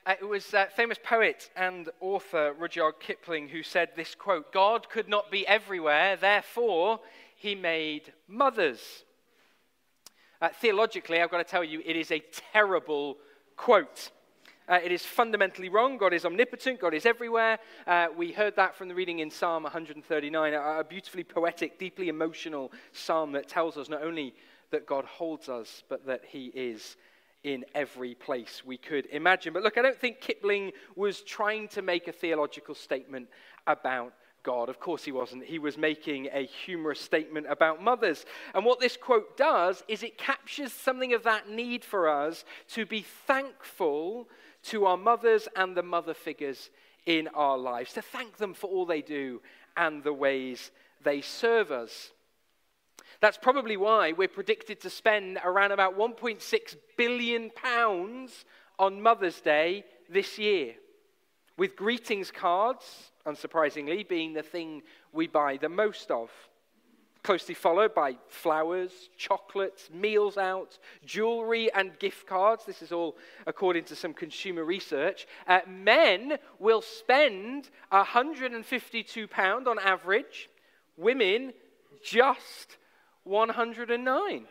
It was famous poet and author Rudyard Kipling who said this quote, "God could not be everywhere, therefore he made mothers." Theologically, I've got to tell you, it is a terrible quote. It is fundamentally wrong. God is omnipotent. God is everywhere. We heard that from the reading in Psalm 139, a beautifully poetic, deeply emotional psalm that tells us not only that God holds us, but that he is in every place we could imagine. But look, I don't think Kipling was trying to make a theological statement about God. Of course he wasn't. He was making a humorous statement about mothers. And what this quote does is it captures something of that need for us to be thankful to our mothers and the mother figures in our lives, to thank them for all they do and the ways they serve us. That's probably why we're predicted to spend around about £1.6 billion on Mother's Day this year, with greetings cards, unsurprisingly, being the thing we buy the most of. Closely followed by flowers, chocolates, meals out, jewelry, and gift cards. This is all according to some consumer research. Men will spend £152 on average. Women, just 109.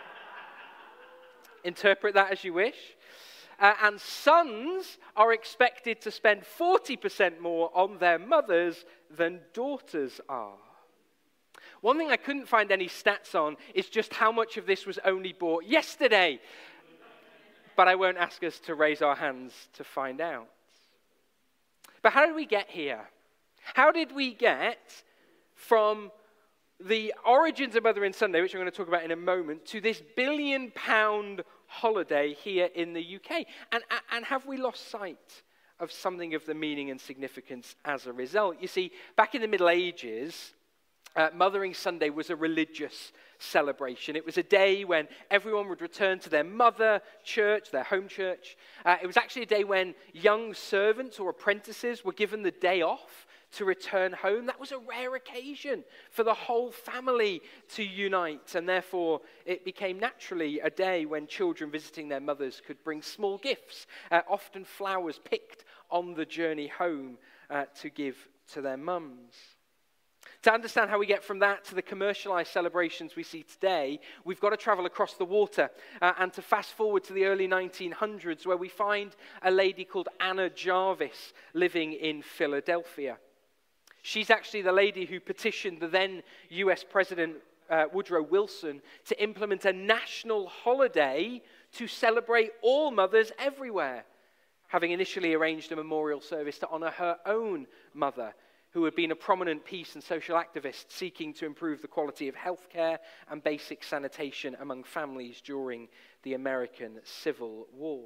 Interpret that as you wish. And sons are expected to spend 40% more on their mothers than daughters are. One thing I couldn't find any stats on is just how much of this was only bought yesterday. But I won't ask us to raise our hands to find out. But how did we get here? How did we get from the origins of Mothering Sunday, which I'm going to talk about in a moment, to this £1 billion holiday here in the UK? And have we lost sight of something of the meaning and significance as a result? You see, back in the Middle Ages, Mothering Sunday was a religious celebration. It was a day when everyone would return to their mother church, their home church. It was actually a day when young servants or apprentices were given the day off to return home. That was a rare occasion for the whole family to unite, and therefore it became naturally a day when children visiting their mothers could bring small gifts, often flowers picked on the journey home to give to their mums. To understand how we get from that to the commercialized celebrations we see today, we've got to travel across the water and to fast forward to the early 1900s, where we find a lady called Anna Jarvis living in Philadelphia. She's actually the lady who petitioned the then US President Woodrow Wilson to implement a national holiday to celebrate all mothers everywhere, having initially arranged a memorial service to honor her own mother, who had been a prominent peace and social activist seeking to improve the quality of healthcare and basic sanitation among families during the American Civil War.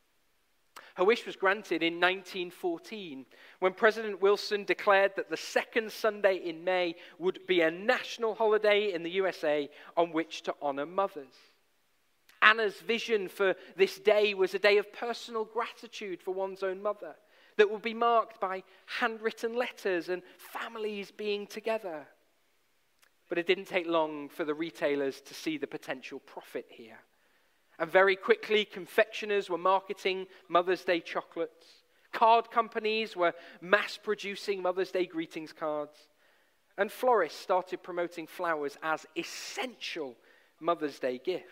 Her wish was granted in 1914 when President Wilson declared that the second Sunday in May would be a national holiday in the USA on which to honor mothers. Anna's vision for this day was a day of personal gratitude for one's own mother that would be marked by handwritten letters and families being together. But it didn't take long for the retailers to see the potential profit here. And very quickly, confectioners were marketing Mother's Day chocolates. Card companies were mass-producing Mother's Day greetings cards. And florists started promoting flowers as essential Mother's Day gifts.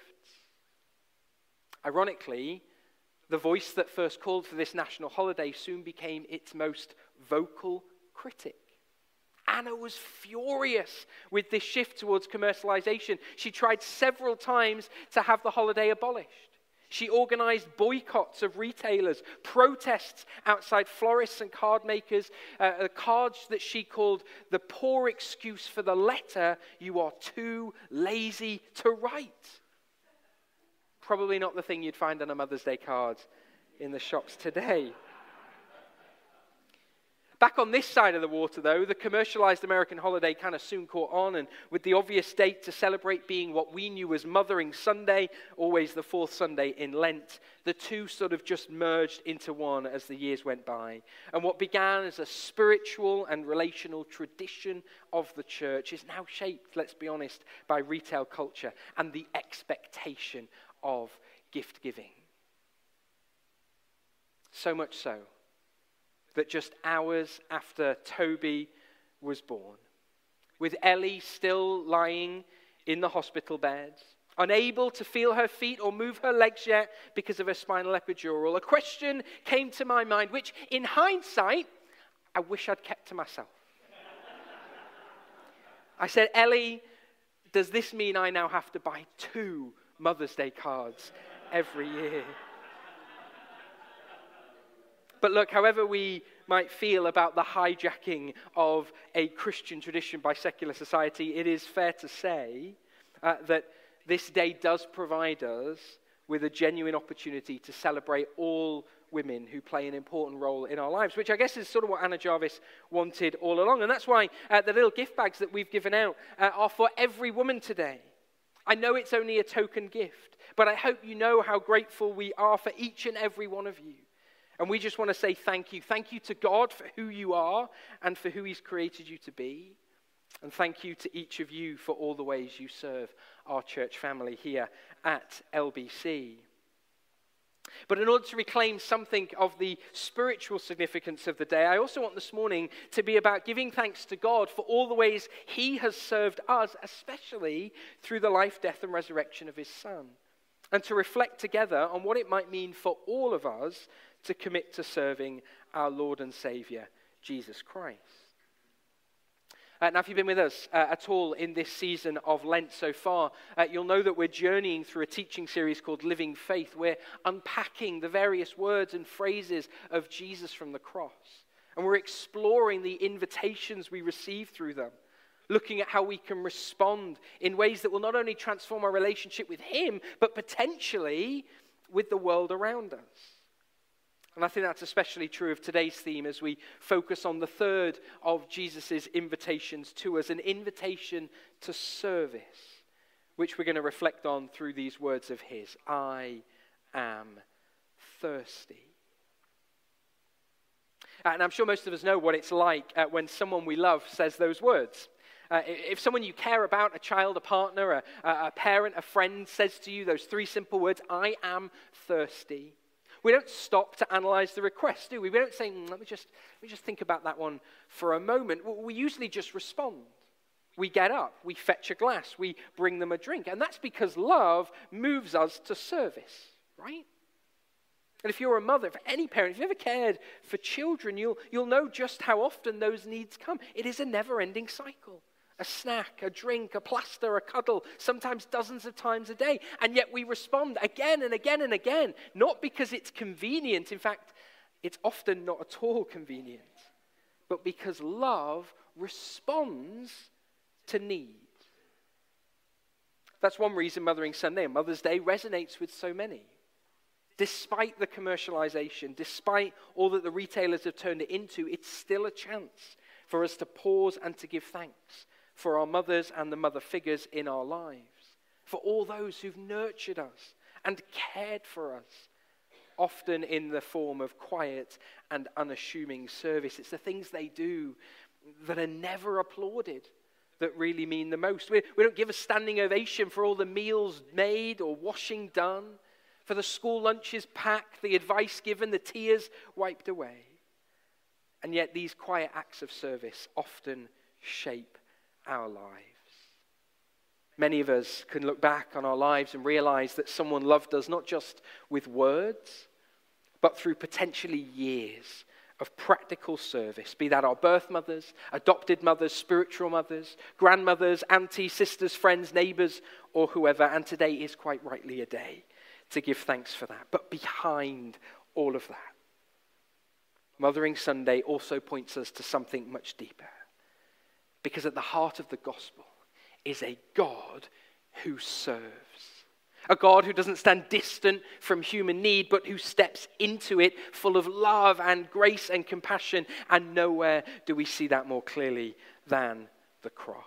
Ironically, the voice that first called for this national holiday soon became its most vocal critic. Anna was furious with this shift towards commercialization. She tried several times to have the holiday abolished. She organized boycotts of retailers, protests outside florists and card makers, cards that she called the poor excuse for the letter you are too lazy to write. Probably not the thing you'd find on a Mother's Day card in the shops today. Back on this side of the water, though, the commercialized American holiday kind of soon caught on, and with the obvious date to celebrate being what we knew as Mothering Sunday, always the fourth Sunday in Lent, the two sort of just merged into one as the years went by. And what began as a spiritual and relational tradition of the church is now shaped, let's be honest, by retail culture and the expectation of gift giving. So much so that just hours after Toby was born, with Ellie still lying in the hospital bed, unable to feel her feet or move her legs yet because of her spinal epidural, a question came to my mind, which in hindsight, I wish I'd kept to myself. I said, Ellie, does this mean I now have to buy 2 Mother's Day cards every year? But look, however we might feel about the hijacking of a Christian tradition by secular society, it is fair to say that this day does provide us with a genuine opportunity to celebrate all women who play an important role in our lives, which I guess is sort of what Anna Jarvis wanted all along. And that's why the little gift bags that we've given out are for every woman today. I know it's only a token gift, but I hope you know how grateful we are for each and every one of you. And we just want to say thank you. Thank you to God for who you are and for who he's created you to be. And thank you to each of you for all the ways you serve our church family here at LBC. But in order to reclaim something of the spiritual significance of the day, I also want this morning to be about giving thanks to God for all the ways he has served us, especially through the life, death, and resurrection of his Son. And to reflect together on what it might mean for all of us to commit to serving our Lord and Savior, Jesus Christ. Now, if you've been with us at all in this season of Lent so far, you'll know that we're journeying through a teaching series called Living Faith. We're unpacking the various words and phrases of Jesus from the cross. And we're exploring the invitations we receive through them, looking at how we can respond in ways that will not only transform our relationship with him, but potentially with the world around us. And I think that's especially true of today's theme as we focus on the third of Jesus' invitations to us, an invitation to service, which we're going to reflect on through these words of his. I am thirsty. And I'm sure most of us know what it's like when someone we love says those words. If someone you care about, a child, a partner, a parent, a friend, says to you those 3 simple words, I am thirsty, we don't stop to analyze the request, do we? We don't say, let me just think about that one for a moment. We usually just respond. We get up, we fetch a glass, we bring them a drink. And that's because love moves us to service, right? And if you're a mother, for any parent, if you've ever cared for children, you'll know just how often those needs come. It is a never-ending cycle. A snack, a drink, a plaster, a cuddle, sometimes dozens of times a day. And yet we respond again and again and again, not because it's convenient. In fact, it's often not at all convenient, but because love responds to need. That's one reason Mothering Sunday and Mother's Day resonates with so many. Despite the commercialization, despite all that the retailers have turned it into, it's still a chance for us to pause and to give thanks for our mothers and the mother figures in our lives, for all those who've nurtured us and cared for us, often in the form of quiet and unassuming service. It's the things they do that are never applauded that really mean the most. We don't give a standing ovation for all the meals made or washing done, for the school lunches packed, the advice given, the tears wiped away. And yet these quiet acts of service often shape our lives. Many of us can look back on our lives and realize that someone loved us not just with words, but through potentially years of practical service, be that our birth mothers, adopted mothers, spiritual mothers, grandmothers, aunties, sisters, friends, neighbors, or whoever. And today is quite rightly a day to give thanks for that. But behind all of that, Mothering Sunday also points us to something much deeper. Because at the heart of the gospel is a God who serves. A God who doesn't stand distant from human need, but who steps into it full of love and grace and compassion. And nowhere do we see that more clearly than the cross.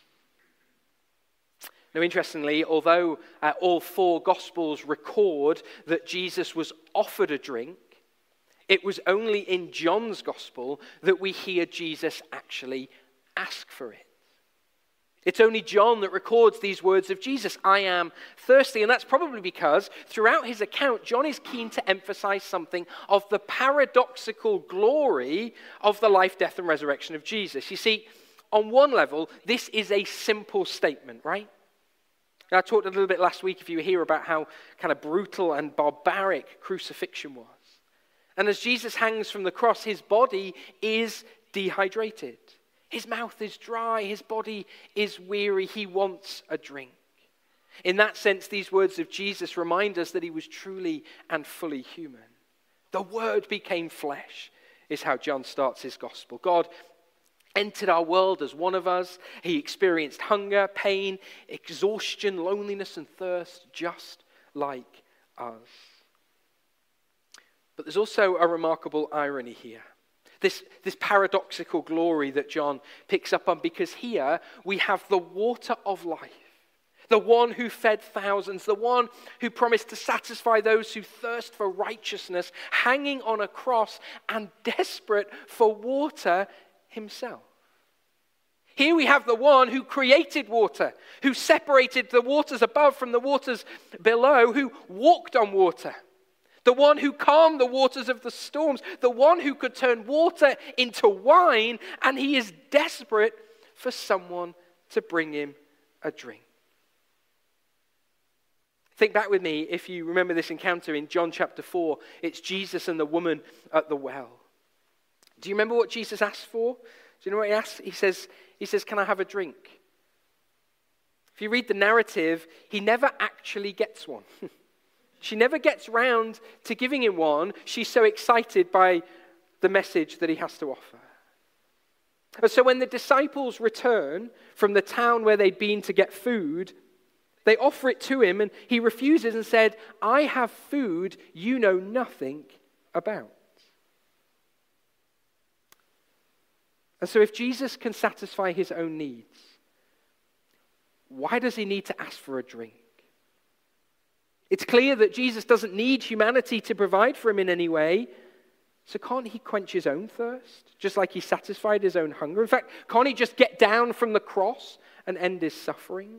Now, interestingly, although all 4 Gospels record that Jesus was offered a drink, it was only in John's Gospel that we hear Jesus actually ask for it. It's only John that records these words of Jesus, I am thirsty. And that's probably because throughout his account, John is keen to emphasize something of the paradoxical glory of the life, death, and resurrection of Jesus. You see, on one level, this is a simple statement, right? I talked a little bit last week, if you were here, about how kind of brutal and barbaric crucifixion was. And as Jesus hangs from the cross, his body is dehydrated. His mouth is dry, his body is weary, he wants a drink. In that sense, these words of Jesus remind us that he was truly and fully human. The Word became flesh, is how John starts his gospel. God entered our world as one of us. He experienced hunger, pain, exhaustion, loneliness, and thirst, just like us. But there's also a remarkable irony here. This paradoxical glory that John picks up on, because here we have the water of life, the one who fed thousands, the one who promised to satisfy those who thirst for righteousness, hanging on a cross and desperate for water himself. Here we have the one who created water, who separated the waters above from the waters below, who walked on water. The one who calmed the waters of the storms, the one who could turn water into wine, and he is desperate for someone to bring him a drink. Think back with me, if you remember this encounter in John chapter 4, it's Jesus and the woman at the well. Do you remember what Jesus asked for? Do you know what he asked? He says, can I have a drink? If you read the narrative, he never actually gets one. She never gets round to giving him one. She's so excited by the message that he has to offer. And so when the disciples return from the town where they'd been to get food, they offer it to him, and he refuses and said, I have food you know nothing about. And so if Jesus can satisfy his own needs, why does he need to ask for a drink? It's clear that Jesus doesn't need humanity to provide for him in any way. So can't he quench his own thirst, just like he satisfied his own hunger? In fact, can't he just get down from the cross and end his suffering?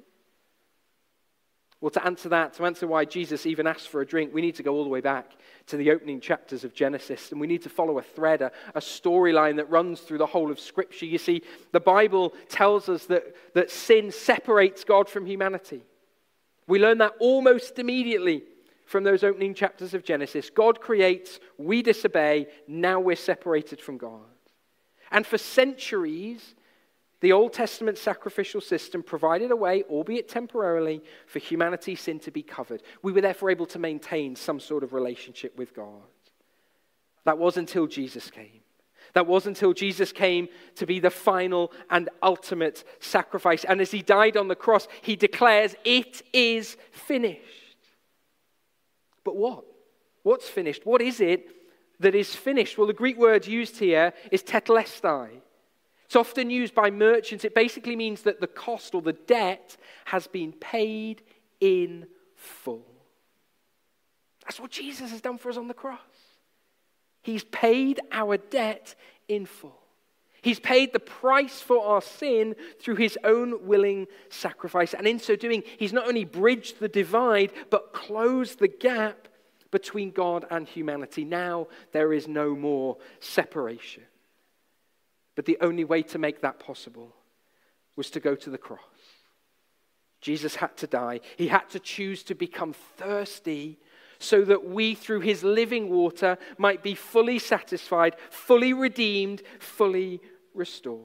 Well, to answer why Jesus even asked for a drink, we need to go all the way back to the opening chapters of Genesis, and we need to follow a thread, a storyline that runs through the whole of Scripture. You see, the Bible tells us that sin separates God from humanity. We learn that almost immediately from those opening chapters of Genesis. God creates, we disobey, now we're separated from God. And for centuries, the Old Testament sacrificial system provided a way, albeit temporarily, for humanity's sin to be covered. We were therefore able to maintain some sort of relationship with God. That was until Jesus came. That was until Jesus came to be the final and ultimate sacrifice. And as he died on the cross, he declares, it is finished. But what? What's finished? What is it that is finished? Well, the Greek word used here is tetelestai. It's often used by merchants. It basically means that the cost or the debt has been paid in full. That's what Jesus has done for us on the cross. He's paid our debt in full. He's paid the price for our sin through his own willing sacrifice. And in so doing, he's not only bridged the divide, but closed the gap between God and humanity. Now there is no more separation. But the only way to make that possible was to go to the cross. Jesus had to die. He had to choose to become thirsty so that we, through his living water, might be fully satisfied, fully redeemed, fully restored.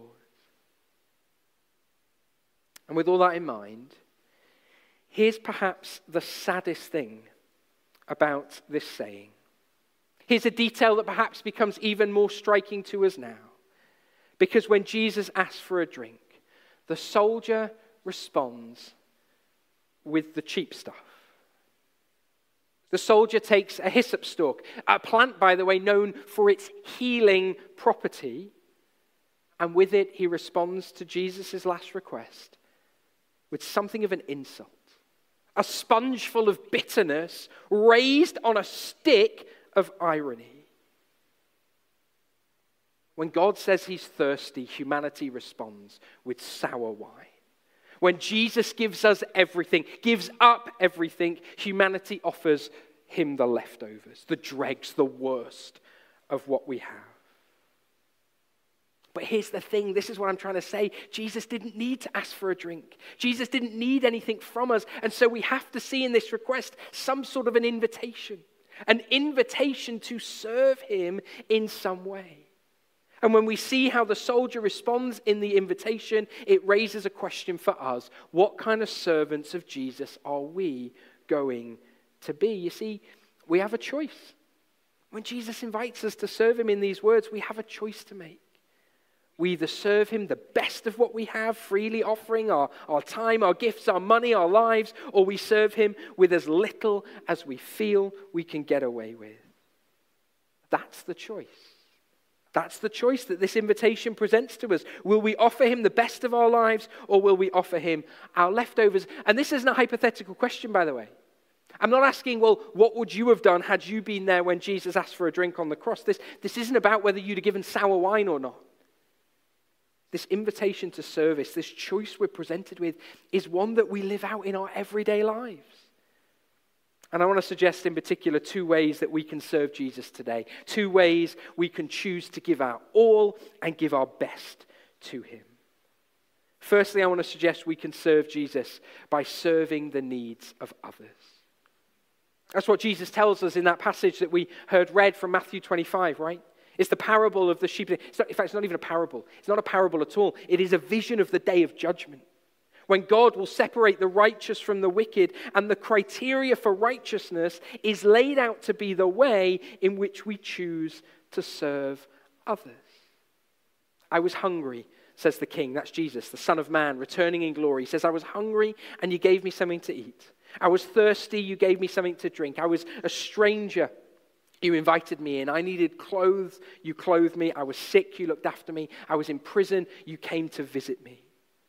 And with all that in mind, here's perhaps the saddest thing about this saying. Here's a detail that perhaps becomes even more striking to us now. Because when Jesus asks for a drink, the soldier responds with the cheap stuff. The soldier takes a hyssop stalk, a plant, by the way, known for its healing property, and with it he responds to Jesus' last request with something of an insult. A sponge full of bitterness raised on a stick of irony. When God says he's thirsty, humanity responds with sour wine. When Jesus gives us everything, gives up everything, humanity offers him the leftovers, the dregs, the worst of what we have. But here's the thing, this is what I'm trying to say. Jesus didn't need to ask for a drink. Jesus didn't need anything from us. And so we have to see in this request some sort of an invitation to serve him in some way. And when we see how the soldier responds in the invitation, it raises a question for us. What kind of servants of Jesus are we going to be? You see, we have a choice. When Jesus invites us to serve him in these words, we have a choice to make. We either serve him the best of what we have, freely offering our time, our gifts, our money, our lives, or we serve him with as little as we feel we can get away with. That's the choice. That's the choice that this invitation presents to us. Will we offer him the best of our lives, or will we offer him our leftovers? And this isn't a hypothetical question, by the way. I'm not asking, well, what would you have done had you been there when Jesus asked for a drink on the cross? This isn't about whether you'd have given sour wine or not. This invitation to service, this choice we're presented with, is one that we live out in our everyday lives. And I want to suggest in particular 2 ways that we can serve Jesus today. 2 ways we can choose to give our all and give our best to him. Firstly, I want to suggest we can serve Jesus by serving the needs of others. That's what Jesus tells us in that passage that we heard read from Matthew 25, right? It's the parable of the sheep. In fact, it's not even a parable. It's not a parable at all. It is a vision of the day of judgment, when God will separate the righteous from the wicked, and the criteria for righteousness is laid out to be the way in which we choose to serve others. I was hungry, says the king. That's Jesus, the Son of Man, returning in glory. He says, I was hungry, and you gave me something to eat. I was thirsty, you gave me something to drink. I was a stranger, you invited me in. I needed clothes, you clothed me. I was sick, you looked after me. I was in prison, you came to visit me.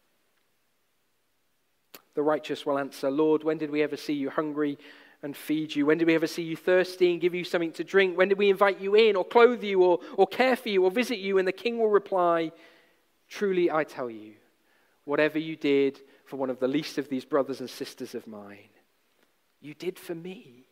The righteous will answer, Lord, when did we ever see you hungry and feed you? When did we ever see you thirsty and give you something to drink? When did we invite you in or clothe you or care for you or visit you? And the king will reply, truly I tell you, whatever you did for one of the least of these brothers and sisters of mine, you did for me.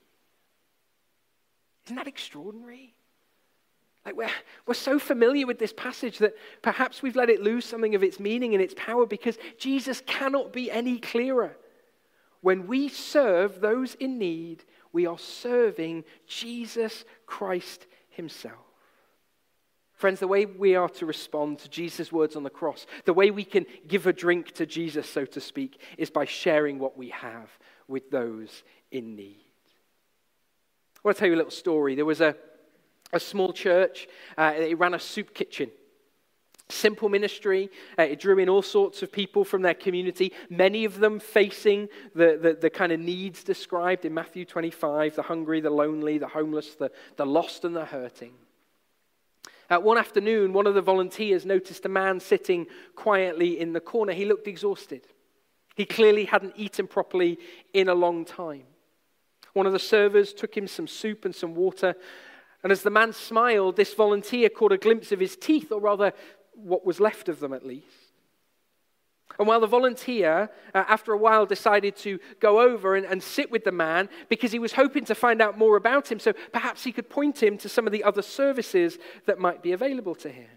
Isn't that extraordinary? Like we're so familiar with this passage that perhaps we've let it lose something of its meaning and its power, because Jesus cannot be any clearer. When we serve those in need, we are serving Jesus Christ himself. Friends, the way we are to respond to Jesus' words on the cross, the way we can give a drink to Jesus, so to speak, is by sharing what we have with those in need. I want to tell you a little story. There was a small church. It ran a soup kitchen. Simple ministry. It drew in all sorts of people from their community, many of them facing the kind of needs described in Matthew 25, the hungry, the lonely, the homeless, the lost and the hurting. One afternoon, one of the volunteers noticed a man sitting quietly in the corner. He looked exhausted. He clearly hadn't eaten properly in a long time. One of the servers took him some soup and some water, and as the man smiled, this volunteer caught a glimpse of his teeth, or rather, what was left of them at least. And while the volunteer, after a while, decided to go over and sit with the man, because he was hoping to find out more about him, so perhaps he could point him to some of the other services that might be available to him.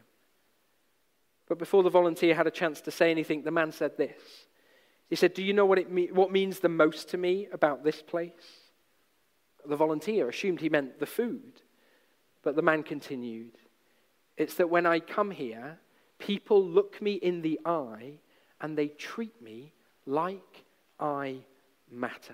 But before the volunteer had a chance to say anything, the man said this. He said, do you know what means the most to me about this place? The volunteer assumed he meant the food, but the man continued, it's that when I come here, people look me in the eye and they treat me like I matter.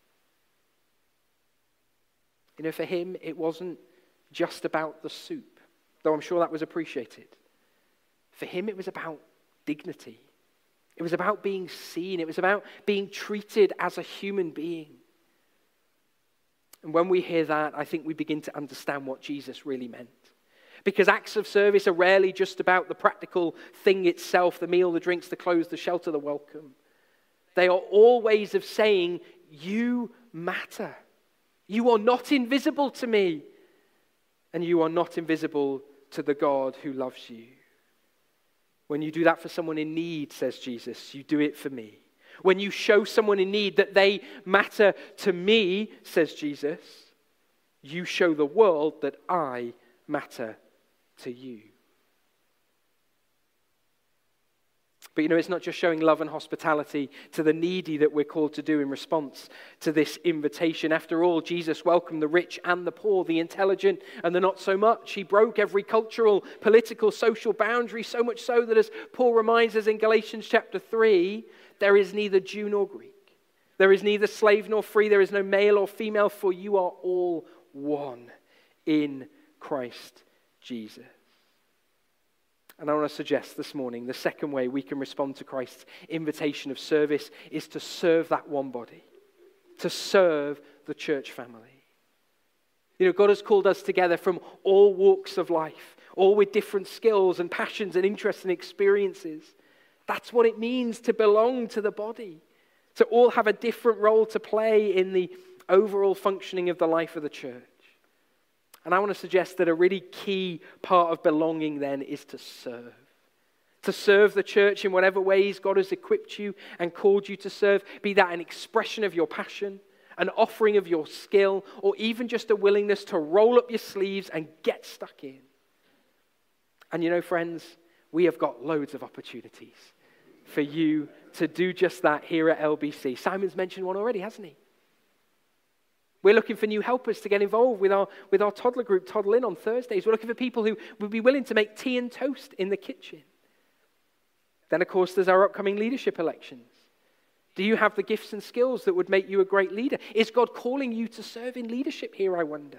You know, for him, it wasn't just about the soup, though I'm sure that was appreciated. For him, it was about dignity. It was about being seen. It was about being treated as a human being. And when we hear that, I think we begin to understand what Jesus really meant. Because acts of service are rarely just about the practical thing itself, the meal, the drinks, the clothes, the shelter, the welcome. They are all ways of saying, you matter. You are not invisible to me, and you are not invisible to the God who loves you. When you do that for someone in need, says Jesus, you do it for me. When you show someone in need that they matter to me, says Jesus, you show the world that I matter to you. But it's not just showing love and hospitality to the needy that we're called to do in response to this invitation. After all, Jesus welcomed the rich and the poor, the intelligent and the not so much. He broke every cultural, political, social boundary, so much so that, as Paul reminds us in Galatians chapter 3, there is neither Jew nor Greek. There is neither slave nor free. There is no male or female, for you are all one in Christ Jesus. And I want to suggest this morning, the second way we can respond to Christ's invitation of service is to serve that one body, to serve the church family. God has called us together from all walks of life, all with different skills and passions and interests and experiences. That's what it means to belong to the body, to all have a different role to play in the overall functioning of the life of the church. And I want to suggest that a really key part of belonging then is to serve. To serve the church in whatever ways God has equipped you and called you to serve. Be that an expression of your passion, an offering of your skill, or even just a willingness to roll up your sleeves and get stuck in. And friends, we have got loads of opportunities for you to do just that here at LBC. Simon's mentioned one already, hasn't he? We're looking for new helpers to get involved with our toddler group, Toddle In, on Thursdays. We're looking for people who would be willing to make tea and toast in the kitchen. Then, of course, there's our upcoming leadership elections. Do you have the gifts and skills that would make you a great leader? Is God calling you to serve in leadership here, I wonder?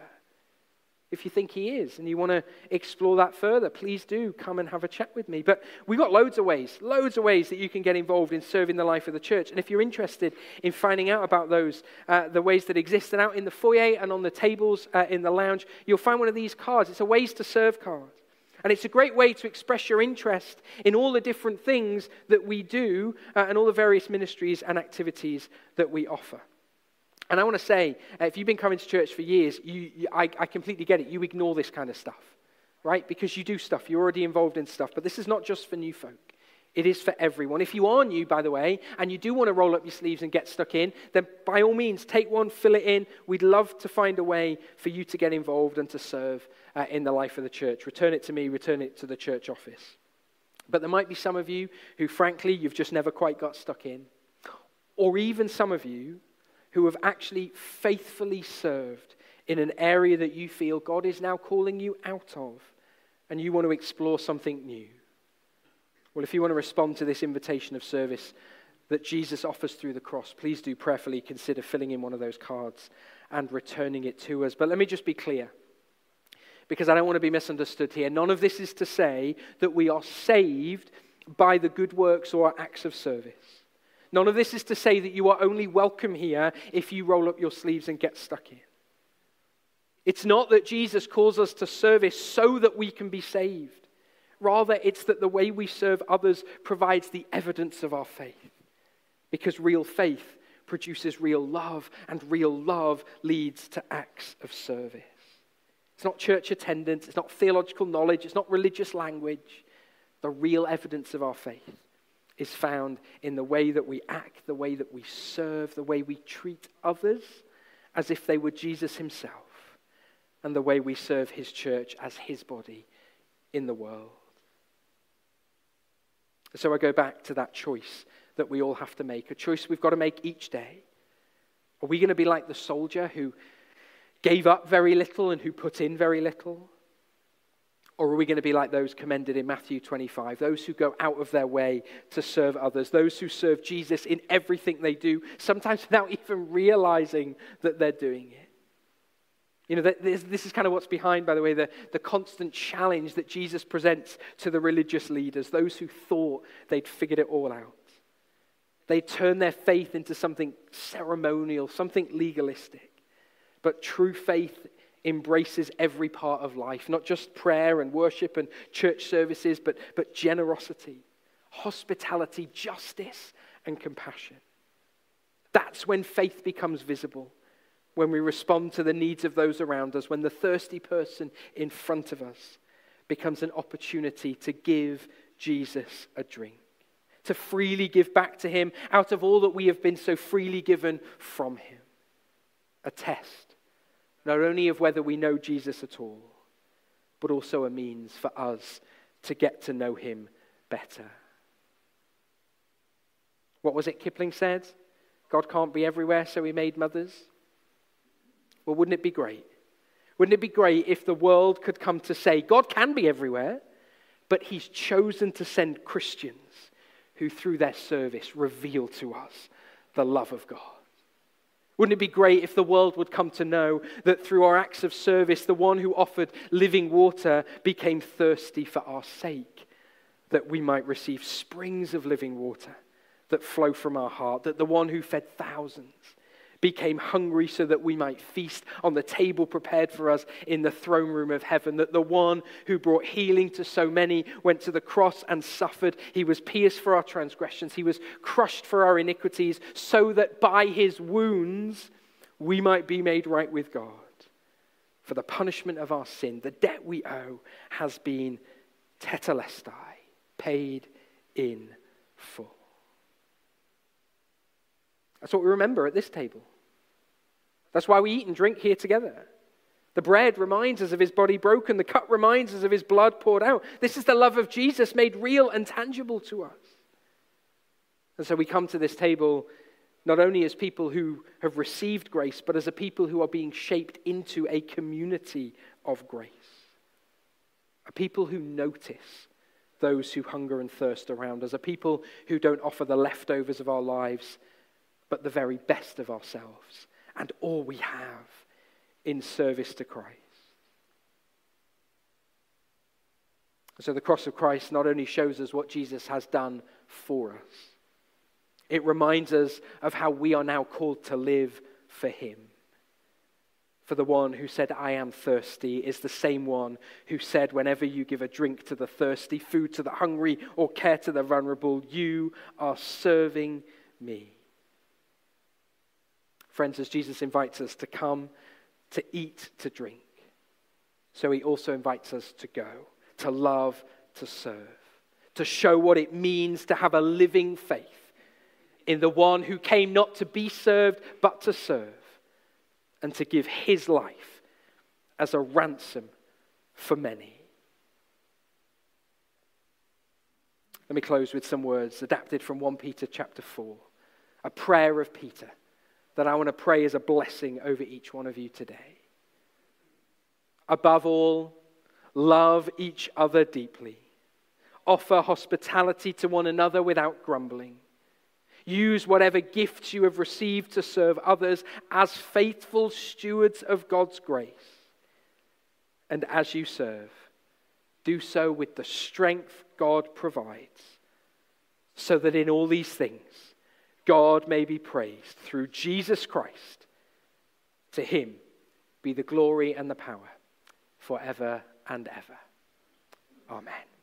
If you think he is and you want to explore that further, please do come and have a chat with me. But we've got loads of ways that you can get involved in serving the life of the church. And if you're interested in finding out about those, the ways that exist, and out in the foyer and on the tables in the lounge, you'll find one of these cards. It's a Ways to Serve card. And it's a great way to express your interest in all the different things that we do and all the various ministries and activities that we offer. And I want to say, if you've been coming to church for years, I completely get it. You ignore this kind of stuff, right? Because you do stuff. You're already involved in stuff. But this is not just for new folk. It is for everyone. If you are new, by the way, and you do want to roll up your sleeves and get stuck in, then by all means, take one, fill it in. We'd love to find a way for you to get involved and to serve in the life of the church. Return it to me, return it to the church office. But there might be some of you who, frankly, you've just never quite got stuck in. Or even some of you who have actually faithfully served in an area that you feel God is now calling you out of, and you want to explore something new. Well, if you want to respond to this invitation of service that Jesus offers through the cross, please do prayerfully consider filling in one of those cards and returning it to us. But let me just be clear, because I don't want to be misunderstood here. None of this is to say that we are saved by the good works or acts of service. None of this is to say that you are only welcome here if you roll up your sleeves and get stuck in. It's not that Jesus calls us to service so that we can be saved. Rather, it's that the way we serve others provides the evidence of our faith. Because real faith produces real love, and real love leads to acts of service. It's not church attendance, it's not theological knowledge, it's not religious language. The real evidence of our faith is found in the way that we act, the way that we serve, the way we treat others as if they were Jesus himself, and the way we serve his church as his body in the world. So I go back to that choice that we all have to make, a choice we've got to make each day. Are we going to be like the soldier who gave up very little and who put in very little? Or are we going to be like those commended in Matthew 25, those who go out of their way to serve others, those who serve Jesus in everything they do, sometimes without even realizing that they're doing it? This is kind of what's behind, by the way, the constant challenge that Jesus presents to the religious leaders, those who thought they'd figured it all out. They turn their faith into something ceremonial, something legalistic. But true faith embraces every part of life, not just prayer and worship and church services, but generosity, hospitality, justice, and compassion. That's when faith becomes visible, when we respond to the needs of those around us, when the thirsty person in front of us becomes an opportunity to give Jesus a drink, to freely give back to him out of all that we have been so freely given from him. A test, not only of whether we know Jesus at all, but also a means for us to get to know him better. What was it Kipling said? God can't be everywhere, so he made mothers. Well, wouldn't it be great? Wouldn't it be great if the world could come to say, God can be everywhere, but he's chosen to send Christians who through their service reveal to us the love of God? Wouldn't it be great if the world would come to know that through our acts of service, the one who offered living water became thirsty for our sake, that we might receive springs of living water that flow from our heart, that the one who fed thousands became hungry so that we might feast on the table prepared for us in the throne room of heaven, that the one who brought healing to so many went to the cross and suffered. He was pierced for our transgressions. He was crushed for our iniquities, so that by his wounds we might be made right with God. For the punishment of our sin, the debt we owe, has been tetelestai, paid in full. That's what we remember at this table. That's why we eat and drink here together. The bread reminds us of his body broken. The cup reminds us of his blood poured out. This is the love of Jesus made real and tangible to us. And so we come to this table not only as people who have received grace, but as a people who are being shaped into a community of grace. A people who notice those who hunger and thirst around us. A people who don't offer the leftovers of our lives, but the very best of ourselves and all we have in service to Christ. So the cross of Christ not only shows us what Jesus has done for us, it reminds us of how we are now called to live for him. For the one who said, I am thirsty, is the same one who said, whenever you give a drink to the thirsty, food to the hungry, or care to the vulnerable, you are serving me. Friends, as Jesus invites us to come, to eat, to drink, so he also invites us to go, to love, to serve, to show what it means to have a living faith in the one who came not to be served, but to serve, and to give his life as a ransom for many. Let me close with some words adapted from 1 Peter chapter 4, a prayer of Peter that I want to pray as a blessing over each one of you today. Above all, love each other deeply. Offer hospitality to one another without grumbling. Use whatever gifts you have received to serve others as faithful stewards of God's grace. And as you serve, do so with the strength God provides, so that in all these things, God may be praised through Jesus Christ. To him be the glory and the power forever and ever. Amen.